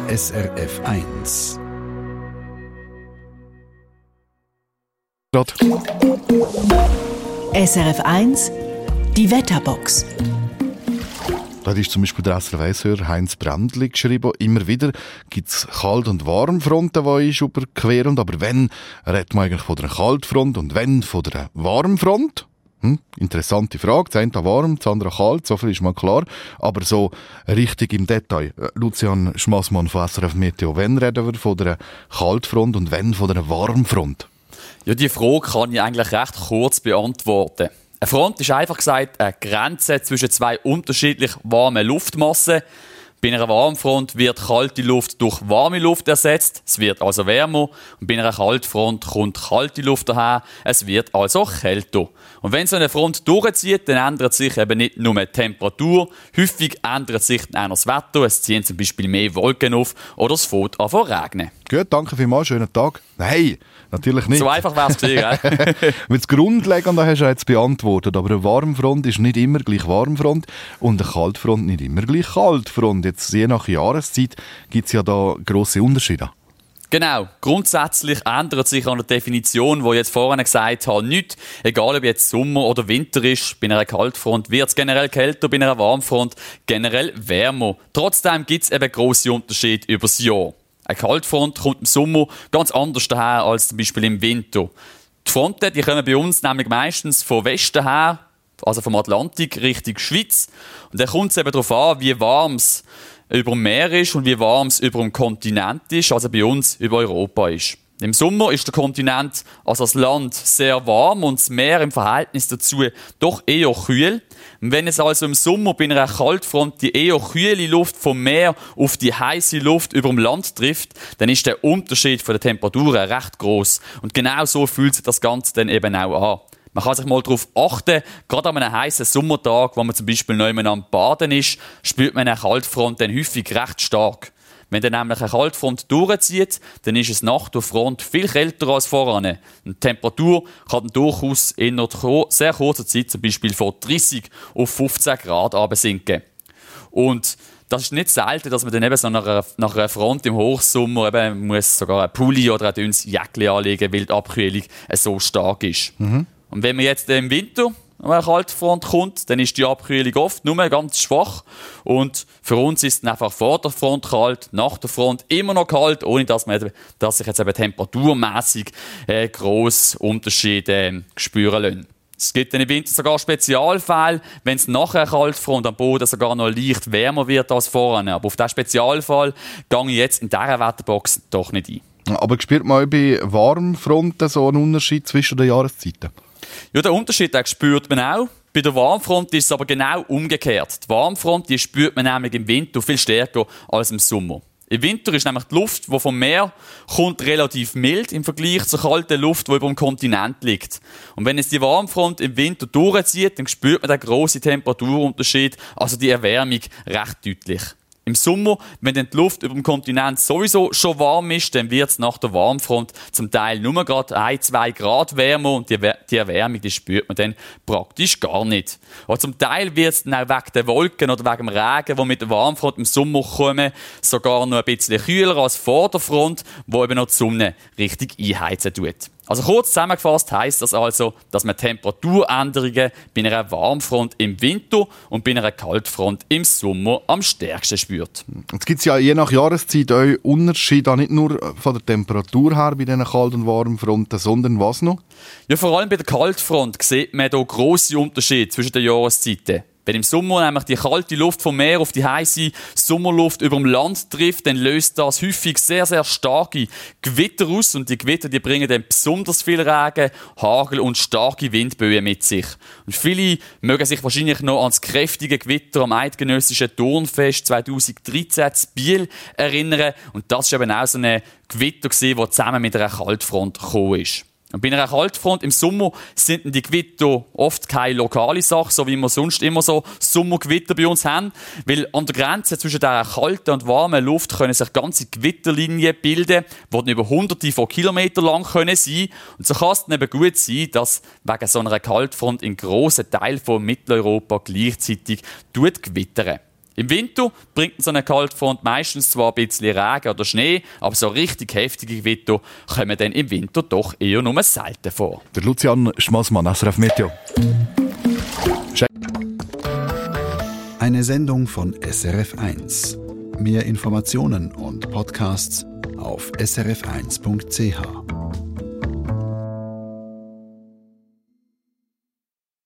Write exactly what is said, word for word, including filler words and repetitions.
S R F eins. S R F eins, die Wetterbox. Da ist zum Beispiel der S R F eins-Hörer Heinz Brändli geschrieben, immer wieder gibt es Kalt- und Warmfronten, die ist überqueren. Aber wenn, redet man eigentlich von der Kaltfront und wenn von der Warmfront? Hm, interessante Frage. Das eine warm, das andere kalt, so viel ist mal klar. Aber so richtig im Detail. Lucian Schmassmann von S R F Meteo, wenn reden wir von der Kaltfront und wenn von der Warmfront? Ja, die Frage kann ich eigentlich recht kurz beantworten. Eine Front ist einfach gesagt eine Grenze zwischen zwei unterschiedlich warmen Luftmassen. Bei einer Warmfront wird kalte Luft durch warme Luft ersetzt, es wird also wärmer. Und bei einer Kaltfront kommt kalte Luft daher, es wird also kälter. Und wenn so eine Front durchzieht, dann ändert sich eben nicht nur die Temperatur, häufig ändert sich dann auch das Wetter, es ziehen zum Beispiel mehr Wolken auf oder es fängt an zu regnen. Gut, danke vielmals, schönen Tag. Nein, natürlich nicht. So einfach wäre es gewesen, gell? Das Grundlegende hast du jetzt beantwortet, aber eine Warmfront ist nicht immer gleich Warmfront und eine Kaltfront nicht immer gleich Kaltfront. Jetzt je nach Jahreszeit gibt es ja da grosse Unterschiede. Genau. Grundsätzlich ändert sich an der Definition, die ich jetzt vorhin gesagt habe, nichts. Egal ob jetzt Sommer oder Winter ist, bei einer Kaltfront wird es generell kälter, bei einer Warmfront generell wärmer. Trotzdem gibt es eben grosse Unterschiede über das Jahr. Eine Kaltfront kommt im Sommer ganz anders daher als zum Beispiel im Winter. Die Fronten die kommen bei uns nämlich meistens von Westen her, also vom Atlantik Richtung Schweiz. Und dann kommt es eben darauf an, wie warm es über dem Meer ist und wie warm es über dem Kontinent ist, also bei uns über Europa ist. Im Sommer ist der Kontinent, also das Land, sehr warm und das Meer im Verhältnis dazu doch eher kühl. Und wenn es also im Sommer bei einer Kaltfront die eher kühle Luft vom Meer auf die heiße Luft über dem Land trifft, dann ist der Unterschied von der Temperaturen recht groß. Und genau so fühlt sich das Ganze dann eben auch an. Man kann sich mal darauf achten, gerade an einem heißen Sommertag, wo man zum Beispiel noch am Baden ist, spürt man eine Kaltfront dann häufig recht stark. Wenn dann nämlich eine Kaltfront durchzieht, dann ist es nach der Front viel kälter als voran. Und die Temperatur kann dann durchaus in einer sehr kurzer Zeit, zum Beispiel von dreißig auf fünfzehn Grad sinken. Und das ist nicht selten, dass man dann eben so nach einer, nach einer Front im Hochsommer eben muss sogar einen Pulli oder ein dünnes Jäckchen anlegen, weil die Abkühlung so stark ist. Mhm. Und wenn man jetzt im Winter an eine Kaltfront kommt, dann ist die Abkühlung oft nur ganz schwach. Und für uns ist es einfach vor der Front kalt, nach der Front immer noch kalt, ohne dass, man, dass sich jetzt eben temperaturmässig äh, grosse Unterschiede äh, spüren lassen. Es gibt dann im Winter sogar Spezialfälle, wenn es nach einer Kaltfront am Boden sogar noch leicht wärmer wird als vorne. Aber auf diesen Spezialfall gehe ich jetzt in dieser Wetterbox doch nicht ein. Aber spürt man bei Warmfronten so einen Unterschied zwischen den Jahreszeiten? Ja, den Unterschied den spürt man auch. Bei der Warmfront ist es aber genau umgekehrt. Die Warmfront die spürt man nämlich im Winter viel stärker als im Sommer. Im Winter ist nämlich die Luft, die vom Meer kommt, relativ mild im Vergleich zur kalten Luft, die über dem Kontinent liegt. Und wenn es die Warmfront im Winter durchzieht, dann spürt man den grossen Temperaturunterschied, also die Erwärmung, recht deutlich. Im Sommer, wenn dann die Luft über dem Kontinent sowieso schon warm ist, dann wird es nach der Warmfront zum Teil nur gerade ein, zwei Grad wärmer und die, die Erwärmung die spürt man dann praktisch gar nicht. Aber zum Teil wird es dann auch wegen den Wolken oder wegen dem Regen, die mit der Warmfront im Sommer kommen, sogar noch ein bisschen kühler als vor der Front, wo eben noch die Sonne richtig einheizen tut. Also kurz zusammengefasst heisst das also, dass man Temperaturänderungen bei einer Warmfront im Winter und bei einer Kaltfront im Sommer am stärksten spürt. Jetzt gibt es ja je nach Jahreszeit auch Unterschiede, nicht nur von der Temperatur her bei diesen Kalt- und Warmfronten, sondern was noch? Ja, vor allem bei der Kaltfront sieht man hier grosse Unterschiede zwischen den Jahreszeiten. Wenn im Sommer nämlich die kalte Luft vom Meer auf die heiße Sommerluft über dem Land trifft, dann löst das häufig sehr, sehr starke Gewitter aus. Und die Gewitter die bringen dann besonders viel Regen, Hagel und starke Windböen mit sich. Und viele mögen sich wahrscheinlich noch an das kräftige Gewitter am eidgenössischen Turnfest zweitausenddreizehn in Biel erinnern. Und das war eben auch so ein Gewitter, das zusammen mit einer Kaltfront gekommen ist. Und bei einer Kaltfront im Sommer sind die Gewitter oft keine lokale Sache, so wie wir sonst immer so Sommergewitter bei uns haben. Weil an der Grenze zwischen dieser kalten und warmen Luft können sich ganze Gewitterlinien bilden, die über hunderte von Kilometern lang können sein. Und so kann es dann eben gut sein, dass wegen so einer Kaltfront in grossen Teilen von Mitteleuropa gleichzeitig gewittert. Im Winter bringt so eine Kaltfront meistens zwar ein bisschen Regen oder Schnee, aber so richtig heftige Gewitter kommen dann im Winter doch eher nur selten vor. Der Lucian Schmassmann, S R F Meteo. Eine Sendung von S R F eins. Mehr Informationen und Podcasts auf s r f eins punkt c h.